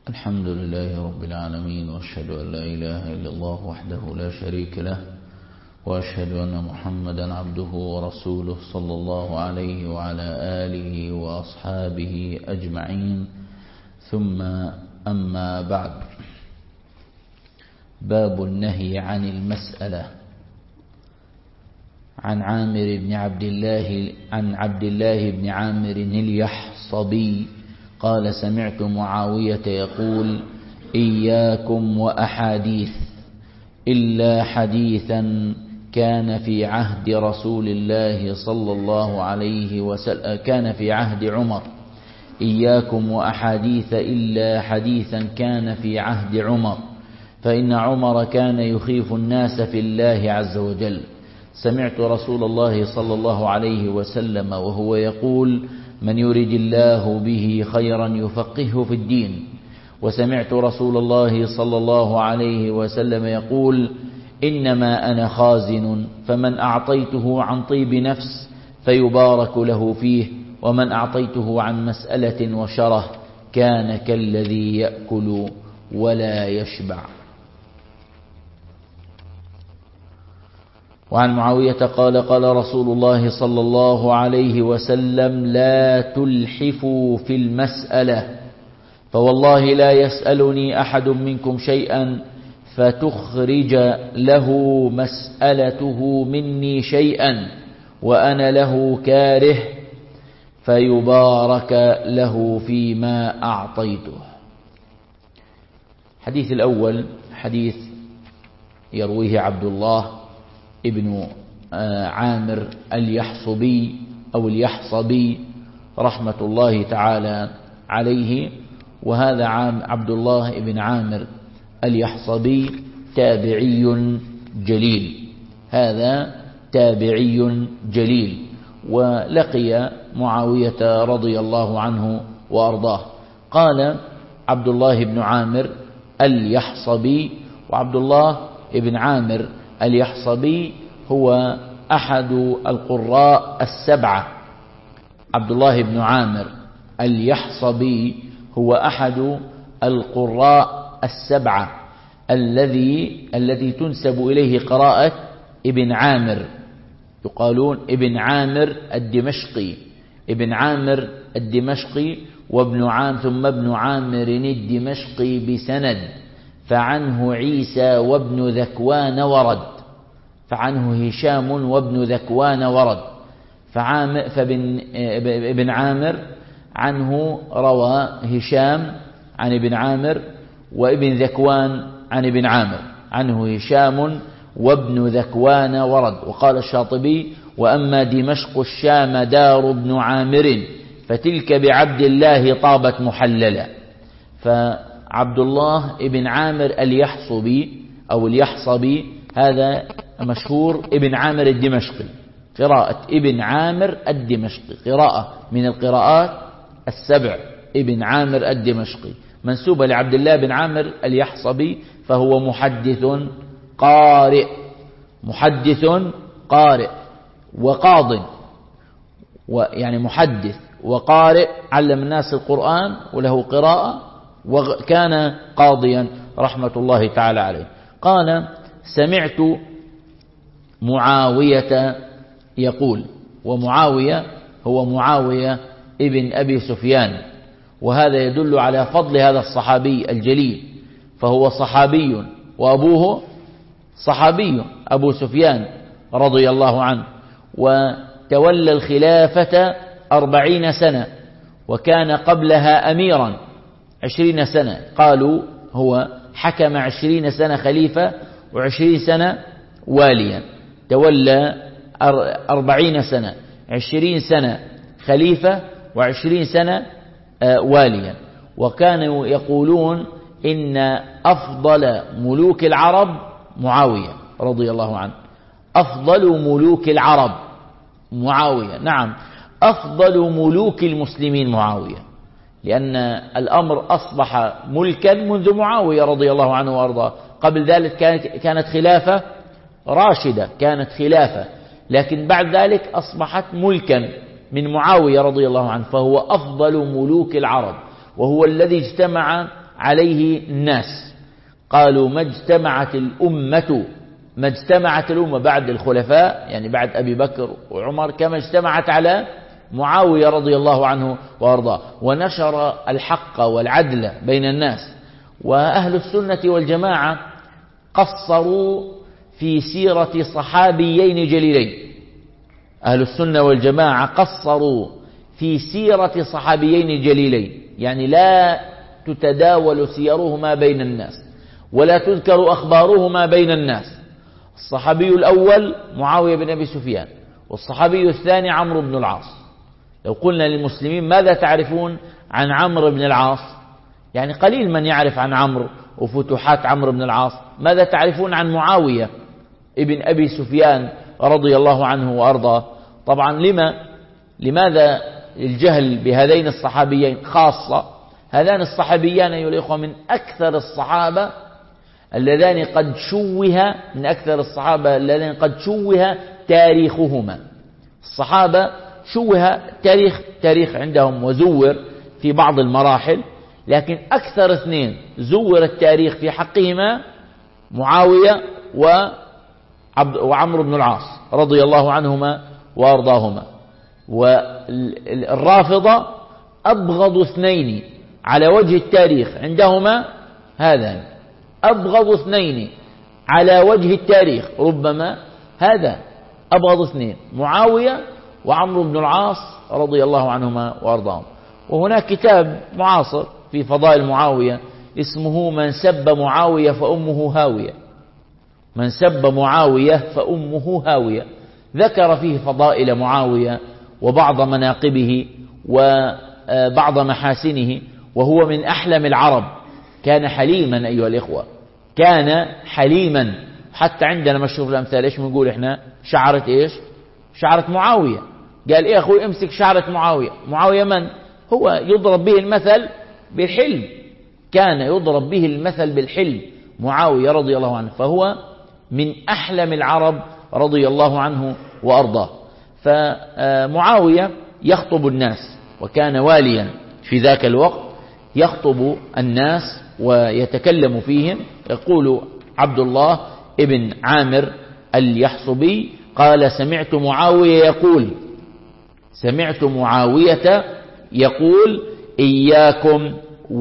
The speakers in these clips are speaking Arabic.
الحمد لله رب العالمين، وأشهد أن لا إله إلا الله وحده لا شريك له، وأشهد أن محمدا عبده ورسوله صلى الله عليه وعلى آله وأصحابه أجمعين. ثم أما بعد، باب النهي عن المسألة. عن عبد الله بن عامر اليحصبي قال: سمعت معاوية يقول: إياكم وأحاديث إلا حديثا كان في عهد رسول الله صلى الله عليه وسلم، كان في عهد عمر. إياكم وأحاديث إلا حديثا كان في عهد عمر، فإن عمر كان يخيف الناس في الله عز وجل. سمعت رسول الله صلى الله عليه وسلم وهو يقول: من يرد الله به خيرا يفقهه في الدين. وسمعت رسول الله صلى الله عليه وسلم يقول: إنما أنا خازن، فمن أعطيته عن طيب نفس فيبارك له فيه، ومن أعطيته عن مسألة وشره كان كالذي يأكل ولا يشبع. وعن معاوية قال: قال رسول الله صلى الله عليه وسلم: لا تلحفوا في المسألة، فوالله لا يسألني أحد منكم شيئا فتخرج له مسألته مني شيئا وأنا له كاره فيبارك له فيما أعطيته. الحديث الأول حديث يرويه عبد الله ابن عامر اليحصبي أو اليحصبي رحمة الله تعالى عليه. وهذا عبد الله ابن عامر اليحصبي تابعي جليل، هذا تابعي جليل، ولقي معاوية رضي الله عنه وأرضاه. قال عبد الله بن عامر اليحصبي، وعبد الله بن عامر اليحصبي هو أحد القراء السبعة. عبد الله بن عامر اليحصبي هو أحد القراء السبعة الذي تنسب إليه قراءة ابن عامر، يقالون ابن عامر الدمشقي، ابن عامر الدمشقي وابن عامر ثم ابن عامر الدمشقي بسند، فعنه عيسى وابن ذكوان ورد، فعنه هشام وابن ذكوان ورد، فابن عامر عنه روى هشام عن ابن عامر، وابن ذكوان عن ابن عامر، عنه هشام وابن ذكوان ورد. وقال الشاطبي: وأما دمشق الشام دار ابن عامر فتلك بعبد الله طابت محللا. فعبد الله ابن عامر اليحصبي أو اليحصبي هذا مشهور ابن عامر الدمشقي، قراءة ابن عامر الدمشقي، قراءة من القراءات السبع، ابن عامر الدمشقي، منسوبة لعبد الله بن عامر اليحصبي، فهو محدث قارئ، محدث قارئ وقاض، يعني محدث وقارئ، علم الناس القرآن وله قراءة، وكان قاضيا رحمة الله تعالى عليه. قال: سمعت معاوية يقول، ومعاوية هو معاوية ابن أبي سفيان، وهذا يدل على فضل هذا الصحابي الجليل، فهو صحابي وأبوه صحابي، أبو سفيان رضي الله عنه، وتولى الخلافة 40 سنة، وكان قبلها أميرا 20 سنة، قالوا هو حكم 20 سنة خليفة و20 سنة واليا، تولى 40 سنة، 20 سنة خليفة و20 سنة واليا. وكانوا يقولون إن أفضل ملوك العرب معاوية رضي الله عنه، أفضل ملوك العرب معاوية، نعم، أفضل ملوك المسلمين معاوية، لأن الأمر أصبح ملكا منذ معاوية رضي الله عنه وأرضاه. قبل ذلك كانت خلافة راشدة، كانت خلافة، لكن بعد ذلك أصبحت ملكا من معاوية رضي الله عنه، فهو أفضل ملوك العرب، وهو الذي اجتمع عليه الناس. قالوا ما اجتمعت الأمة بعد الخلفاء، يعني بعد أبي بكر وعمر، كما اجتمعت على معاوية رضي الله عنه وأرضاه، ونشر الحق والعدل بين الناس. وأهل السنة والجماعة قصروا في سيرة صحابيين جليلين. أهل السنة والجماعة قصروا في سيرة صحابيين جليلين، يعني لا تتداول سيرهما بين الناس ولا تذكر أخبارهما بين الناس. الصحابي الأول معاوية بن أبي سفيان، والصحابي الثاني عمرو بن العاص. لو قلنا للمسلمين ماذا تعرفون عن عمرو بن العاص، يعني قليل من يعرف عن عمرو وفتوحات عمرو بن العاص. ماذا تعرفون عن معاوية ابن أبي سفيان رضي الله عنه وأرضاه؟ طبعا لماذا الجهل بهذين الصحابيين خاصة؟ هذان الصحابيان أيها الإخوة من أكثر الصحابة الذين قد شوه تاريخهما. الصحابة شوه تاريخ عندهم وزور في بعض المراحل، لكن أكثر اثنين زور التاريخ في حقهما معاوية وعمرو بن العاص رضي الله عنهما وأرضاهما. والرافضة أبغض اثنين على وجه التاريخ عندهما هذان، أبغض اثنين على وجه التاريخ ربما هذا أبغض اثنين، معاوية وعمرو بن العاص رضي الله عنهما وأرضاهم. وهناك كتاب معاصر في فضائل معاوية اسمه من سب معاوية فأمه هاوية. من سب معاوية فأمه هاوية، ذكر فيه فضائل معاوية وبعض مناقبه وبعض محاسنه، وهو من أحلم العرب. كان حليما أيها الإخوة، كان حليما. حتى عندنا مشهور الأمثال إيش بنقول إحنا؟ شعرة معاوية. قال إيه أخوي امسك شعرة معاوية. معاوية من هو؟ يضرب به المثل بالحلم، كان يضرب به المثل بالحلم معاوية رضي الله عنه، فهو من أحلم العرب رضي الله عنه وأرضاه. فمعاوية يخطب الناس، وكان واليا في ذاك الوقت، يخطب الناس ويتكلم فيهم. يقول عبد الله ابن عامر اليحصبي قال سمعت معاوية يقول إياكم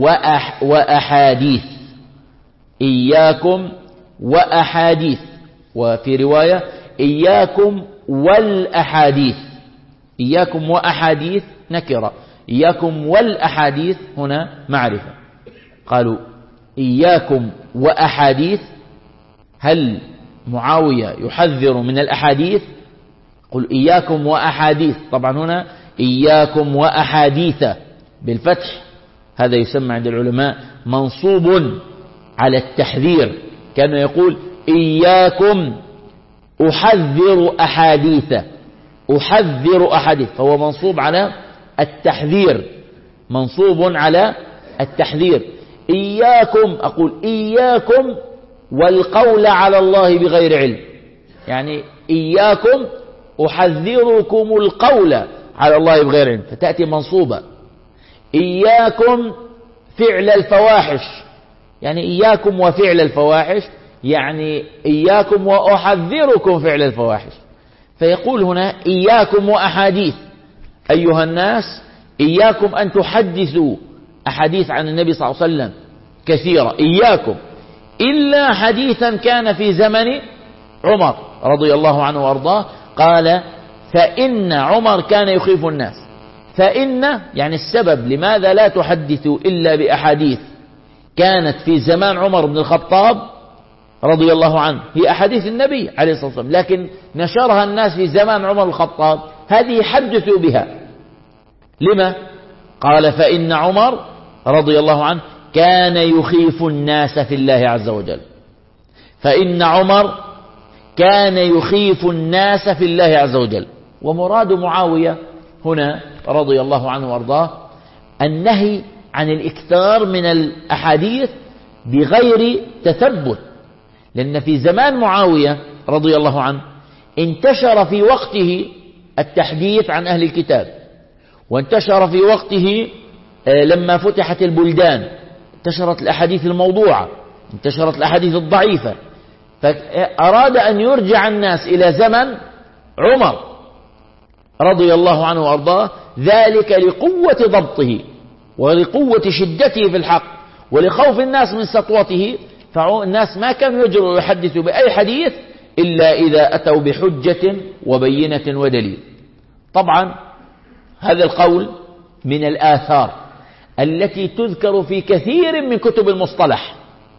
وأحاديث، وفي رواية إياكم والأحاديث. إياكم وأحاديث نكرة، إياكم والأحاديث هنا معرفة. قالوا إياكم وأحاديث، هل معاوية يحذر من الأحاديث؟ قل إياكم وأحاديث. طبعا هنا إياكم وأحاديث بالفتح، هذا يسمى عند العلماء منصوب على التحذير. كان يقول إياكم أحذر أحاديث، فهو منصوب على التحذير، إياكم، أقول إياكم والقول على الله بغير علم، يعني إياكم أحذركم القول على الله بغير علم، فتأتي منصوبة. إياكم فعل الفواحش، يعني إياكم وفعل الفواحش، يعني إياكم وأحذركم فعل الفواحش. فيقول هنا إياكم وأحاديث، أيها الناس إياكم أن تحدثوا أحاديث عن النبي صلى الله عليه وسلم كثيرة، إياكم إلا حديثا كان في زمن عمر رضي الله عنه وأرضاه. قال فإن عمر كان يخيف الناس. فإن يعني السبب لماذا لا تحدثوا إلا بأحاديث كانت في زمان عمر بن الخطاب رضي الله عنه، هي أحاديث النبي عليه الصلاة والسلام، لكن نشرها الناس في زمان عمر بن الخطاب، هذه حدثوا بها. لما؟ قال فإن عمر رضي الله عنه كان يخيف الناس في الله عز وجل. فإن عمر كان يخيف الناس في الله عز وجل. ومراد معاوية هنا رضي الله عنه وارضاه النهي عن الإكثار من الأحاديث بغير تثبت، لأن في زمان معاوية رضي الله عنه انتشر في وقته التحديث عن أهل الكتاب، وانتشر في وقته لما فتحت البلدان انتشرت الأحاديث الموضوعة، انتشرت الأحاديث الضعيفة، فأراد أن يرجع الناس إلى زمن عمر رضي الله عنه وأرضاه، ذلك لقوة ضبطه ولقوة شدته في الحق ولخوف الناس من سطوته. فالناس ما كانوا يجرؤوا يحدثوا بأي حديث إلا إذا أتوا بحجة وبينة ودليل. طبعا هذا القول من الآثار التي تذكر في كثير من كتب المصطلح،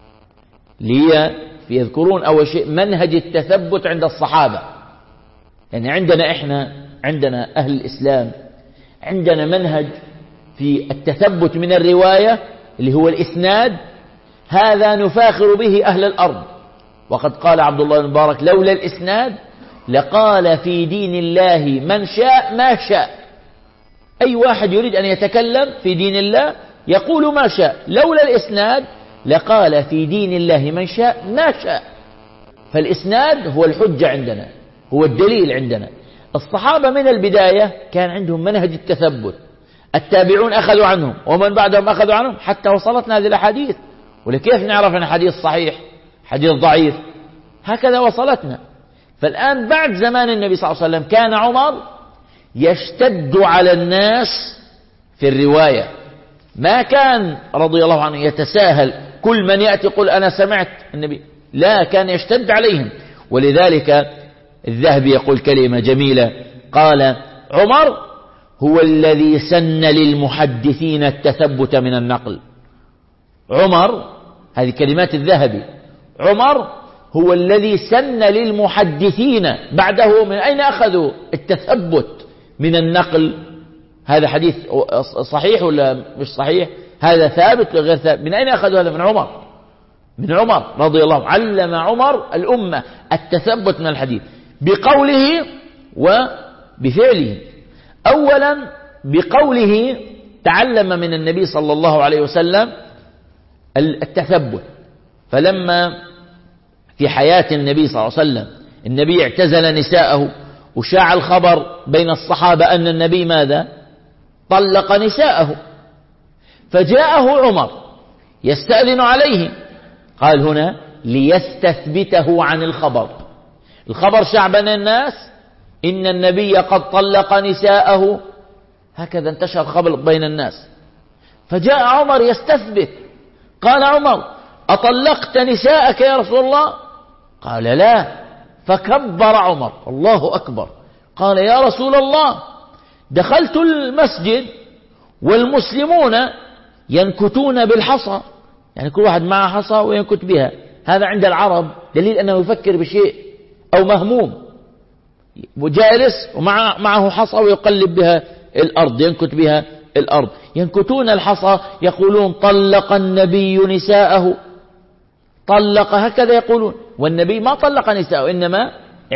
يذكرون أول شيء منهج التثبت عند الصحابة. يعني عندنا أهل الإسلام عندنا منهج في التثبت من الرواية اللي هو الإسناد، هذا نفاخر به أهل الأرض. وقد قال عبد الله بن مبارك: لولا الإسناد لقال في دين الله من شاء ما شاء. أي واحد يريد أن يتكلم في دين الله يقول ما شاء، لولا الإسناد لقال في دين الله من شاء ما شاء. فالإسناد هو الحجة عندنا، هو الدليل عندنا. الصحابة من البداية كان عندهم منهج التثبت، التابعون أخذوا عنهم ومن بعدهم أخذوا عنهم حتى وصلتنا هذه الأحاديث. ولكيف نعرف أن حديث صحيح حديث ضعيف؟ هكذا وصلتنا. فالآن بعد زمان النبي صلى الله عليه وسلم كان عمر يشتد على الناس في الرواية، ما كان رضي الله عنه يتساهل كل من يأتي قل أنا سمعت النبي، لا، كان يشتد عليهم. ولذلك الذهبي يقول كلمة جميلة، قال: عمر هو الذي سن للمحدثين التثبت من النقل. عمر، هذه كلمات الذهبي، عمر هو الذي سن للمحدثين بعده. من أين أخذوا التثبت من النقل؟ هذا حديث صحيح ولا مش صحيح؟ هذا ثابت ولا غير ثابت؟ من أين أخذوا هذا؟ من عمر، من عمر رضي الله عنه. علم عمر الأمة التثبت من الحديث بقوله وبفعله. أولا بقوله تعلم من النبي صلى الله عليه وسلم التثبت. فلما في حياة النبي صلى الله عليه وسلم النبي اعتزل نساءه وشاع الخبر بين الصحابة أن النبي ماذا؟ طلق نساءه، فجاءه عمر يستأذن عليه، قال هنا ليستثبته عن الخبر. الخبر شاع بين الناس إن النبي قد طلق نساءه، هكذا انتشر الخبر بين الناس. فجاء عمر يستثبت، قال عمر: أطلقت نساءك يا رسول الله؟ قال: لا. فكبر عمر، الله أكبر، قال: يا رسول الله، دخلت المسجد والمسلمون ينكتون بالحصى، يعني كل واحد معه حصى وينكت بها. هذا عند العرب دليل أنه يفكر بشيء أو مهموم، وجالس ومعه حصى ويقلب بها الأرض، ينكت بها الأرض. ينكتون الحصى، يقولون: طلق النبي نساءه، طلق، هكذا يقولون. والنبي ما طلق نساءه، إنما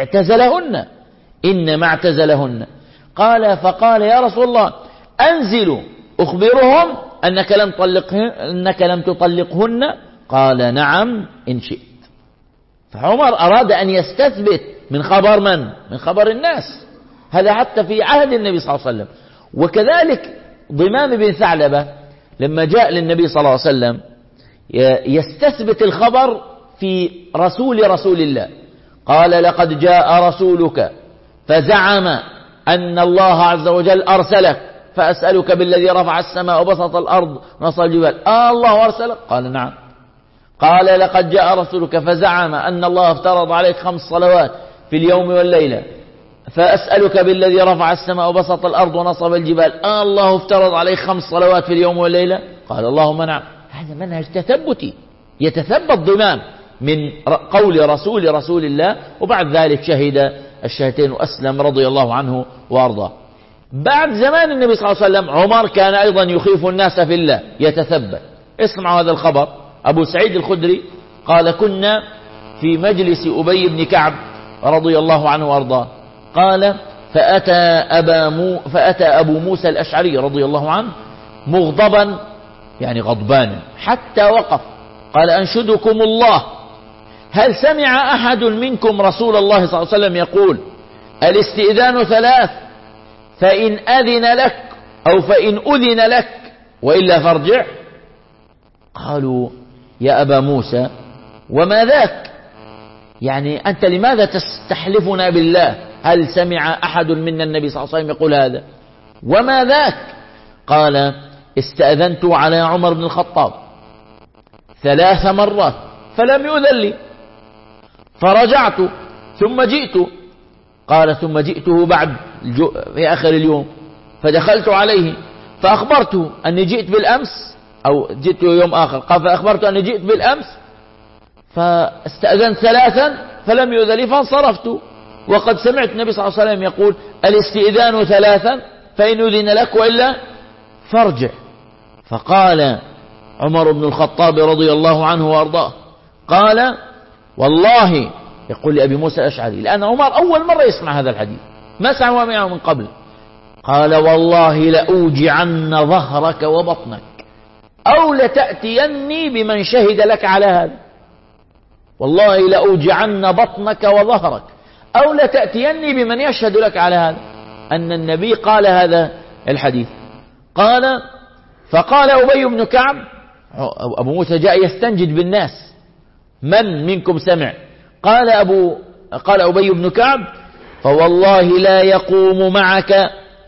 اعتزلهن. فقال: يا رسول الله، أنزلوا أخبرهم أنك لم تطلقهن. قال: نعم إن شئت. فعمر أراد أن يستثبت من خبر من؟ من خبر الناس. هذا حتى في عهد النبي صلى الله عليه وسلم. وكذلك ضمام بن ثعلبة لما جاء للنبي صلى الله عليه وسلم يستثبت الخبر في رسول الله، قال: لقد جاء رسولك فزعم أن الله عز وجل أرسلك، فأسألك بالذي رفع السماء وبسط الأرض ونصب الجبال، الله أرسلك؟ قال: نعم. قال: لقد جاء رسولك فزعم أن الله افترض عليك 5 صلوات في اليوم والليلة، فأسألك بالذي رفع السماء وبسط الأرض ونصب الجبال، الله افترض عليك 5 صلوات في اليوم والليلة؟ قال: اللهم نعم. هذا منهج تثبتي، يتثبت ضمام من قول رسول الله. وبعد ذلك شهد الشهادتين وأسلم رضي الله عنه وأرضاه. بعد زمان النبي صلى الله عليه وسلم عمر كان أيضا يخيف الناس في الله، يتثبت. اسمعوا هذا الخبر. أبو سعيد الخدري قال: كنا في مجلس أبي بن كعب رضي الله عنه وأرضاه، قال: فأتى أبو موسى الأشعري رضي الله عنه مغضبا، يعني غضبانا، حتى وقف، قال: أنشدكم الله، هل سمع أحد منكم رسول الله صلى الله عليه وسلم يقول: الاستئذان 3، فإن أذن لك أو فإن أذن لك وإلا فارجع؟ قالوا يا أبا موسى وما ذاك؟ يعني أنت لماذا تستحلفنا بالله؟ هل سمع أحد منا النبي صلى الله عليه وسلم يقول هذا؟ وما ذاك؟ قال استأذنت على عمر بن الخطاب 3 مرات فلم يؤذن لي، فرجعت ثم جئت. قال ثم جئته بعد في آخر اليوم فدخلت عليه فأخبرته أني جئت بالأمس، أو جئت يوم آخر. قال فأخبرته أني جئت بالأمس فاستأذنت 3 فلم يؤذن لي فانصرفت، وقد سمعت النبي صلى الله عليه وسلم يقول الاستئذان 3 فإن أذن لك وإلا فارجع. فقال عمر بن الخطاب رضي الله عنه وأرضاه قال والله، يقول لأبي موسى الأشعري لأن عمر أول مرة يسمع هذا الحديث ما سمعه معه من قبل، قال والله لأوجعن ظهرك وبطنك أو لتأتيني بمن شهد لك على هذا. والله لأوجعن بطنك وظهرك أو لتأتيني بمن يشهد لك على هذا أن النبي قال هذا الحديث. قال فقال أبي بن كعب، أبو موسى جاء يستنجد بالناس، من منكم سمع؟ قال أبي بن كعب فوالله لا يقوم معك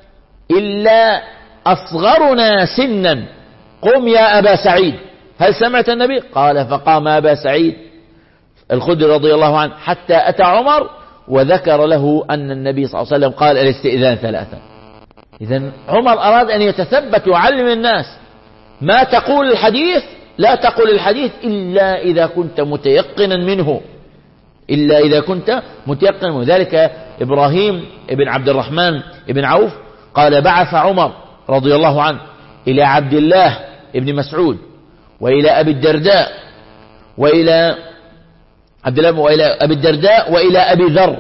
إلا أصغرنا سنا، قم يا أبا سعيد هل سمعت النبي؟ قال فقام أبا سعيد الخدري رضي الله عنه حتى أتى عمر وذكر له أن النبي صلى الله عليه وسلم قال الاستئذان 3. إذن عمر أراد أن يتثبت ويعلم الناس ما تقول الحديث، لا تقول الحديث إلا إذا كنت متيقنا منه، إلا إذا كنت متيقنا منه. ذلك إبراهيم بن عبد الرحمن بن عوف قال بعث عمر رضي الله عنه إلى عبد الله بن مسعود وإلى أبي الدرداء وإلى وإلى أبي ذر،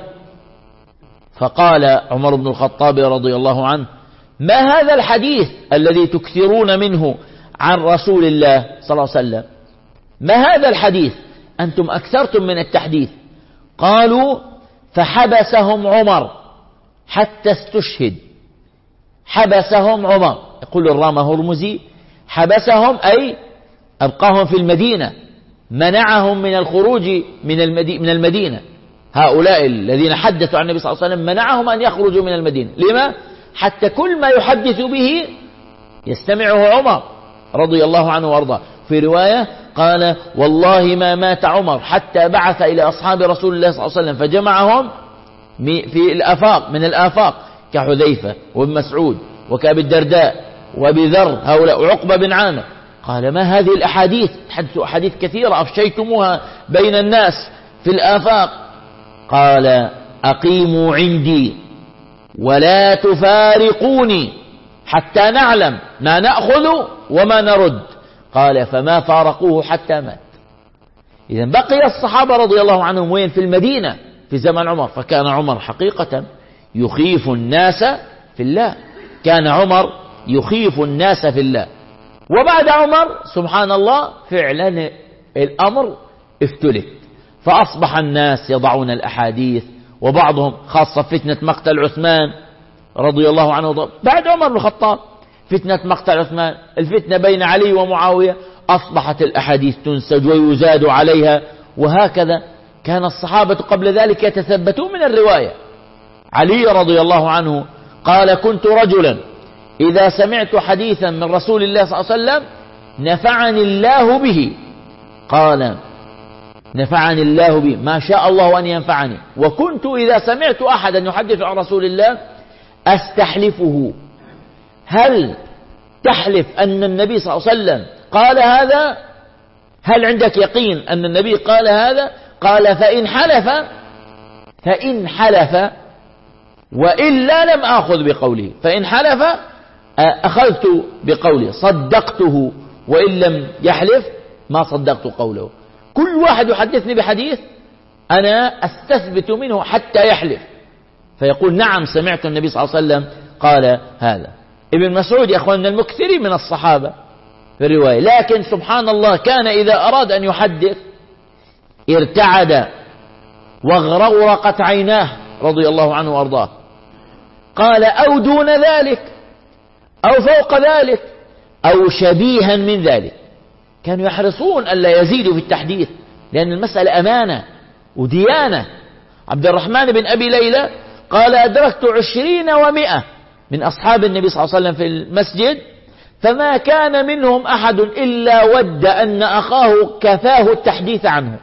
فقال عمر بن الخطاب رضي الله عنه ما هذا الحديث الذي تكثرون منه عن رسول الله صلى الله عليه وسلم؟ ما هذا الحديث؟ أنتم أكثرتم من التحديث. قالوا فحبسهم عمر حتى استشهد. حبسهم عمر، يقول الرام هرمزي حبسهم أي أبقاهم في المدينة، منعهم من الخروج من المدينة. هؤلاء الذين حدثوا عن النبي صلى الله عليه وسلم منعهم أن يخرجوا من المدينة. لما؟ حتى كل ما يحدث به يستمعه عمر رضي الله عنه وارضاه. في رواية قال والله ما مات عمر حتى بعث إلى أصحاب رسول الله صلى الله عليه وسلم فجمعهم في الآفاق من الآفاق كحذيفة وابن مسعود وكأبي الدرداء وأبي ذر هؤلاء وعقبة بن عامر. قال ما هذه الأحاديث؟ تحدثوا أحاديث كثيرة أفشيتموها بين الناس في الآفاق. قال أقيموا عندي ولا تفارقوني حتى نعلم ما نأخذ وما نرد. قال فما فارقوه حتى مات. إذن بقي الصحابة رضي الله عنهم وين؟ في المدينة في زمن عمر. فكان عمر حقيقة يخيف الناس في الله، كان عمر يخيف الناس في الله. وبعد عمر سبحان الله فعلا الأمر افتلت، فأصبح الناس يضعون الأحاديث، وبعضهم خاصة فتنة مقتل عثمان رضي الله عنه بعد عمر بن الخطاب، فتنة مقتل عثمان، الفتنة بين علي ومعاوية، أصبحت الأحاديث تنسج ويزاد عليها. وهكذا كان الصحابة قبل ذلك يتثبتون من الرواية. علي رضي الله عنه قال كنت رجلا إذا سمعت حديثا من رسول الله صلى الله عليه وسلم نفعني الله به. قال نفعني الله به ما شاء الله أن ينفعني. وكنت إذا سمعت أحدا يحدث عن رسول الله أستحلفه، هل تحلف أن النبي صلى الله عليه وسلم قال هذا؟ هل عندك يقين أن النبي قال هذا؟ قال فإن حلف وإلا لم آخذ بقوله. فإن حلف أخذت بقوله صدقته، وإن لم يحلف ما صدقت قوله. كل واحد يحدثني بحديث أنا أستثبت منه حتى يحلف فيقول نعم سمعت النبي صلى الله عليه وسلم قال هذا. ابن مسعود يا أخوان من المكثرين من الصحابة في الرواية، لكن سبحان الله كان إذا أراد أن يحدث ارتعد واغرورقت عيناه رضي الله عنه وأرضاه. قال أو دون ذلك أو فوق ذلك أو شبيها من ذلك. كانوا يحرصون ألا يزيدوا في التحديث، لأن المسألة أمانة وديانة. عبد الرحمن بن أبي ليلى قال: أدركت 20 و100 من أصحاب النبي صلى الله عليه وسلم في المسجد، فما كان منهم أحد إلا ود أن أخاه كفاه التحديث عنه،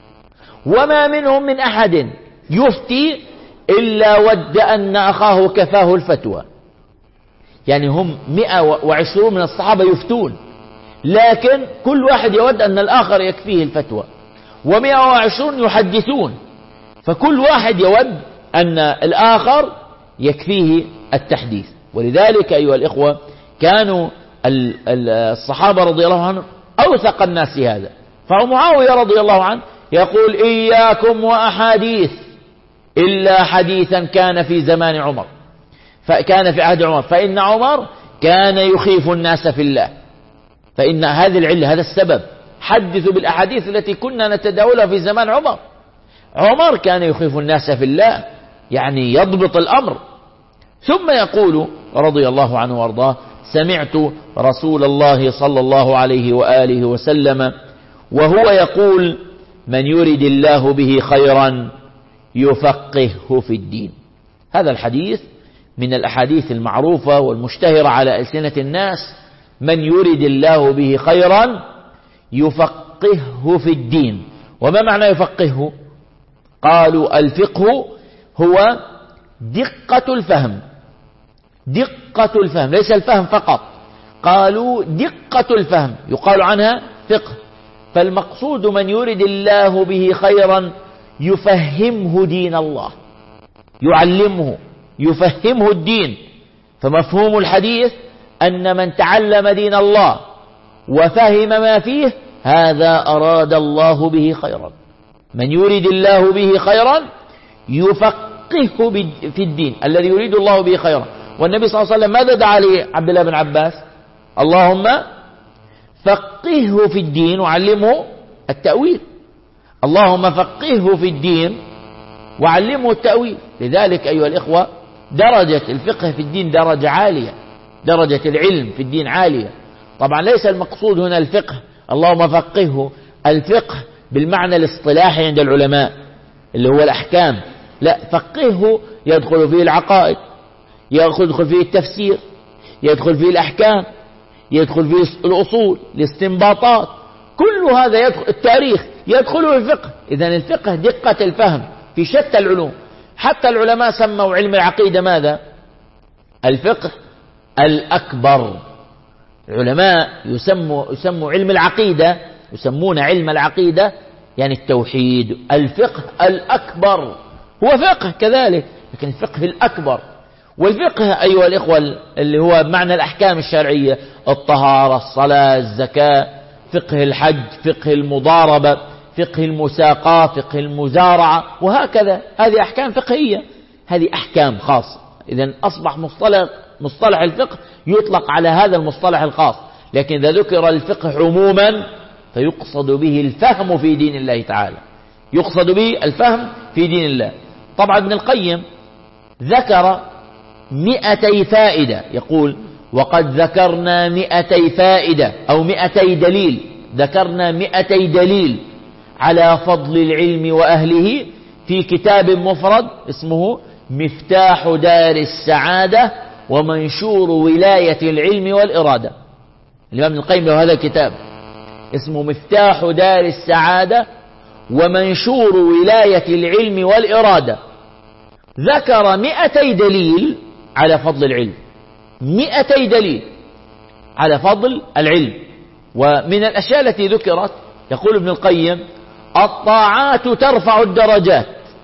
وما منهم من أحد يفتي إلا ود أن أخاه كفاه الفتوى. يعني هم 120 من الصحابة يفتون، لكن كل واحد يود أن الآخر يكفيه الفتوى، و120 يحدثون، فكل واحد يود أن الآخر يكفيه التحديث. ولذلك أيها الإخوة كانوا الصحابة رضي الله عنهم أوثق الناس هذا. فمعاوية رضي الله عنه يقول: إياكم وأحاديث إلا حديثا كان في زمان عمر، فكان في عهد عمر، فإن عمر كان يخيف الناس في الله. فإن هذه العلة، هذا السبب، حدثوا بالأحاديث التي كنا نتداولها في زمان عمر. عمر كان يخيف الناس في الله، يعني يضبط الأمر. ثم يقول رضي الله عنه وارضاه: سمعت رسول الله صلى الله عليه وآله وسلم وهو يقول: من يرد الله به خيرا يفقهه في الدين. هذا الحديث من الأحاديث المعروفة والمشتهرة على ألسنة الناس. من يرد الله به خيرا يفقهه في الدين. وما معنى يفقهه؟ قالوا: الفقه هو دقة الفهم. دقة الفهم، ليس الفهم فقط، قالوا دقة الفهم يقال عنها فقه. فالمقصود من يرد الله به خيرا يفهمه دين الله، يعلمه، يفهمه الدين. فمفهوم الحديث أن من تعلم دين الله وفهم ما فيه هذا أراد الله به خيرا. من يرد الله به خيرا يفقهه في الدين، الذي يريد الله به خيرا. والنبي صلى الله عليه وسلم ماذا دعا لعبد الله بن عباس؟ اللهم فقهه في الدين وعلمه التأويل. اللهم فقهه في الدين وعلمه التأويل. لذلك أيها الإخوة درجة الفقه في الدين درجة عالية، درجة العلم في الدين عالية. طبعا ليس المقصود هنا الفقه اللهم فقهه الفقه بالمعنى الاصطلاحي عند العلماء اللي هو الأحكام، لا، فقهه يدخل فيه العقائد، يدخل فيه التفسير، يدخل فيه الأحكام، يدخل فيه الأصول، الاستنباطات، كل هذا يدخل، التاريخ يدخله الفقه. إذن الفقه دقة الفهم في شتى العلوم. حتى العلماء سموا علم العقيدة ماذا؟ الفقه الأكبر. العلماء يسموا علم العقيدة، يسمون علم العقيدة يعني التوحيد الفقه الأكبر. هو فقه كذلك، لكن الفقه الأكبر. والفقه أيها الإخوة اللي هو بمعنى الأحكام الشرعية، الطهارة، الصلاة، الزكاة، فقه الحج، فقه المضاربة، فقه المساقاة، فقه المزارعة، وهكذا. هذه أحكام فقهية، هذه أحكام خاصة. إذن أصبح مصطلح الفقه يطلق على هذا المصطلح الخاص. لكن إذا ذكر الفقه عموما فيقصد به الفهم في دين الله تعالى، يقصد به الفهم في دين الله. طبعا ابن القيم ذكر 200 فائدة، يقول: وقد ذكرنا 200 فائدة أو 200 دليل، ذكرنا 200 دليل على فضل العلم وأهله في كتاب مفرد اسمه مفتاح دار السعادة ومنشور ولاية العلم والإرادة. الإمام ابن القيم له هذا الكتاب اسمه مفتاح دار السعادة ومنشور ولاية العلم والإرادة. ذكر 200 دليل على فضل العلم، 200 دليل على فضل العلم. ومن الأشياء التي ذكرت يقول ابن القيم: الطاعات ترفع الدرجات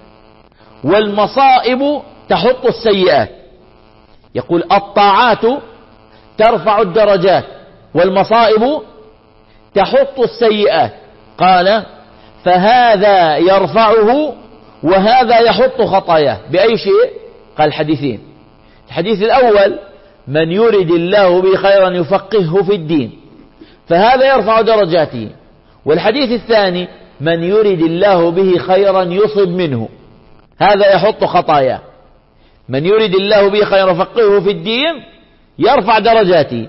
والمصائب تحط السيئات. يقول: الطاعات ترفع الدرجات والمصائب تحط السيئات. قال: فهذا يرفعه وهذا يحط خطاياه بأي شيء؟ قال: الحديثين. الحديث الأول: من يرد الله به خيرا يفقهه في الدين، فهذا يرفع درجاته. والحديث الثاني: من يرد الله به خيرا يصب منه، هذا يحط خطاياه. من يرد الله به خيرا يفقهه في الدين يرفع درجاته،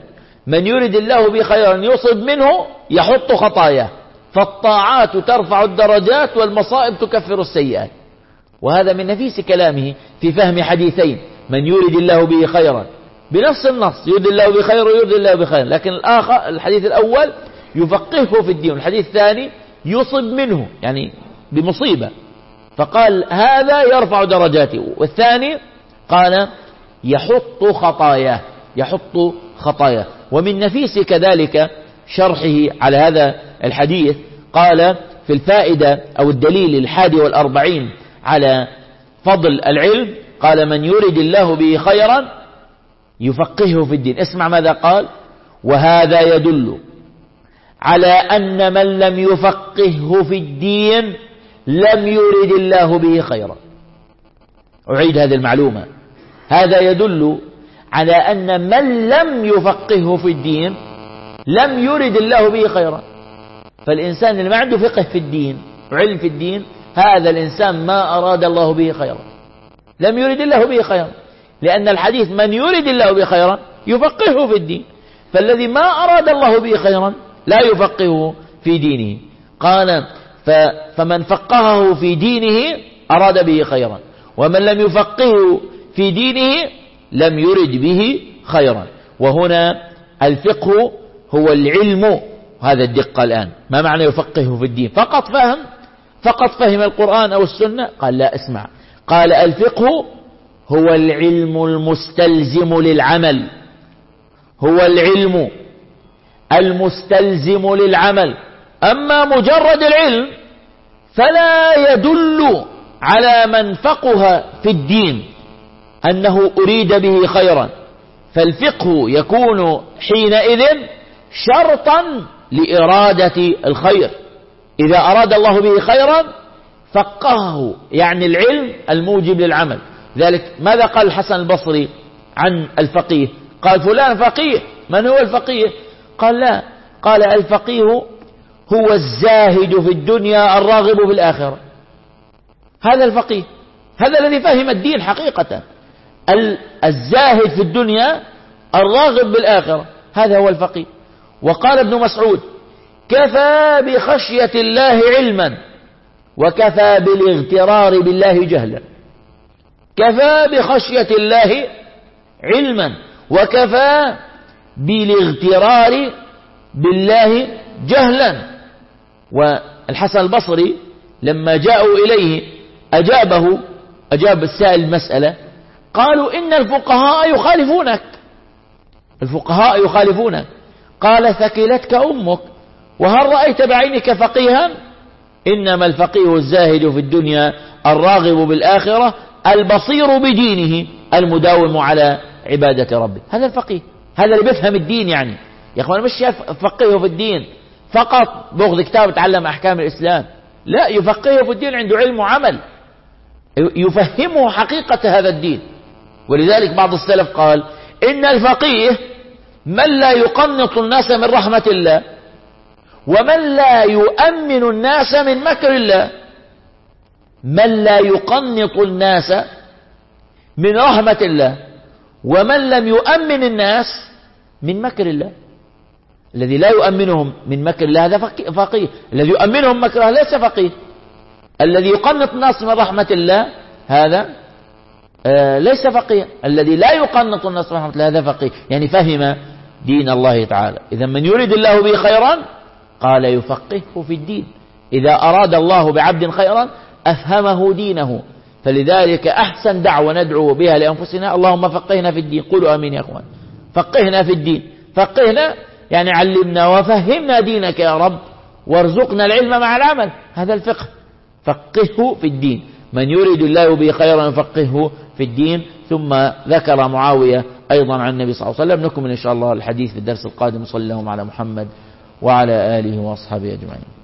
من يرد الله به خيرا يصب منه يحط خطاياه، فالطاعات ترفع الدرجات والمصائب تكفر السيئات. وهذا من نفيس كلامه في فهم حديثين: من يرد الله به خيرا، بنفس النص يرد الله به خيرا ويرد الله بخير، لكن الآخر الحديث الأول يفقهه في الدين، والحديث الثاني يصب منه يعني بمصيبة، فقال هذا يرفع درجاته، والثاني قال يحط خطاياه، يحط خطاياه. ومن نفيس كذلك شرحه على هذا الحديث قال في الفائدة أو الدليل 41 على فضل العلم، قال من يرد الله به خيرا يفقهه في الدين. اسمع ماذا قال: وهذا يدل على أن من لم يفقهه في الدين لم يرد الله به خيرا. أعيد هذه المعلومة: هذا يدل على أن من لم يفقهه في الدين لم يرد الله به خيرا. فالإنسان اللي ما عنده فقه في الدين وعلم في الدين، هذا الإنسان ما أراد الله به خيرا، لم يرد الله به خيرا، لأن الحديث من يرد الله به خيرا يفقهه في الدين، فالذي ما أراد الله به خيرا لا يفقهه في دينه. قال فمن فقهه في دينه أراد به خيرا، ومن لم يفقهه في دينه لم يرد به خيرا. وهنا الفقه هو العلم، هذا الدقة الآن. ما معنى يفقهه في الدين؟ فقط فهم القرآن أو السنة؟ قال لا، اسمع، قال الفقه هو العلم المستلزم للعمل، هو العلم المستلزم للعمل. أما مجرد العلم فلا يدل على من فقه في الدين أنه أريد به خيرا، فالفقه يكون حينئذ شرطا لإرادة الخير. إذا أراد الله به خيرا فقهه، يعني العلم الموجب للعمل. ذلك ماذا قال الحسن البصري عن الفقيه؟ قال فلان فقيه. من هو الفقيه؟ قال لا، قال الفقيه هو الزاهد في الدنيا الراغب في الآخرة. هذا الفقيه، هذا الذي فهم الدين حقيقة، الزاهد في الدنيا الراغب بالآخرة، هذا هو الفقيه. وقال ابن مسعود: كفى بخشية الله علما وكفى بالاغترار بالله جهلا. كفى بخشية الله علما وكفى بالاغترار بالله جهلا. والحسن البصري لما جاءوا إليه أجاب السائل المسألة، قالوا إن الفقهاء يخالفونك، الفقهاء يخالفونك. قال ثكلتك أمك، وهل رأيت بعينك فقيها؟ إنما الفقيه الزاهد في الدنيا الراغب بالآخرة البصير بدينه المداوم على عبادة ربه. هذا الفقيه، هذا اللي بيفهم الدين. يعني يا أخوان مش يفقهه في الدين فقط بأخذ كتاب يتعلم أحكام الإسلام، لا، يفقهه في الدين عنده علم وعمل، يفهمه حقيقة هذا الدين. ولذلك بعض السلف قال إن الفقيه من لا يقنط الناس من رحمة الله، ومن لا يؤمن الناس من مكر الله. من لا يقنط الناس من رحمة الله، ومن لم يؤمن الناس من مكر الله. الذي لا يؤمنهم من مكر الله هذا فقيه، الذي يؤمنهم مكره ليس فقيه. الذي يقنط الناس من رحمة الله هذا ليس فقيه. الذي لا يقنط الناس من رحمة الله هذا فقيه، يعني فهم دين الله تعالى. إذا من يريد الله به خيرا قال يفقهه في الدين. إذا أراد الله بعبد خيرا أفهمه دينه. فلذلك أحسن دعوة ندعو بها لأنفسنا: اللهم فقهنا في الدين. قولوا آمين يا أخوان. فقهنا في الدين، فقهنا يعني علمنا وفهمنا دينك يا رب، وارزقنا العلم مع العمل. هذا الفقه، فقهه في الدين. من يريد الله به خيرا يفقهه في الدين. ثم ذكر معاوية أيضا عن النبي صلى الله عليه وسلم. نكمل إن شاء الله الحديث في الدرس القادم. صلى الله على محمد وعلى آله وأصحابه أجمعين.